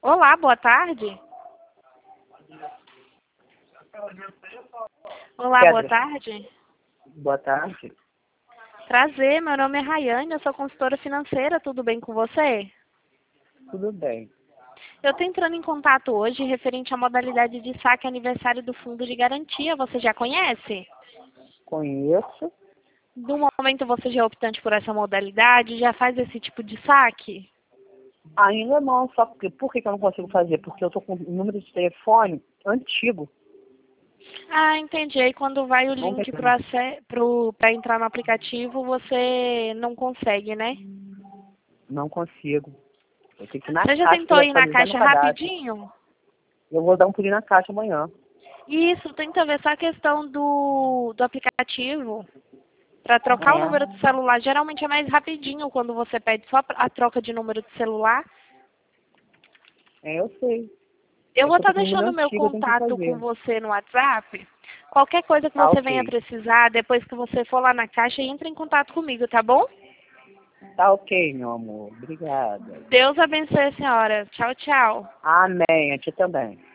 Olá, boa tarde. Olá, boa Pedra. tarde. Boa tarde. Prazer, meu nome é Rayane, eu sou consultora financeira, tudo bem com você? Tudo bem. Eu estou entrando em contato hoje referente à modalidade de saque aniversário do Fundo de Garantia, você já conhece? Conheço. No momento você já é optante por essa modalidade, já faz esse tipo de saque? Ainda não, só porque por que eu não consigo fazer? Porque eu tô com um número de telefone antigo. Ah, entendi. Aí quando vai o Não tem. link para entrar no aplicativo, você não consegue, né? Não consigo. Eu tenho que ir na Você já caixa tentou para ir na atualizar meu caixa cadastro. rapidinho? Eu vou dar um pulinho na caixa amanhã. Isso, tenta ver só a questão do aplicativo. Para trocar o número É, de celular, geralmente é mais rapidinho quando você pede só a troca de número de celular. eu sei. Eu É vou que eu estar tô com um número deixando meu antigo, eu tenho que contato com fazer. você no WhatsApp. Qualquer coisa que Tá você venha ok. precisar, depois que você for lá na caixa, entre em contato comigo, tá bom? Tá ok, meu amor. Obrigada. Deus abençoe a senhora. Tchau, tchau. Amém. A ti também.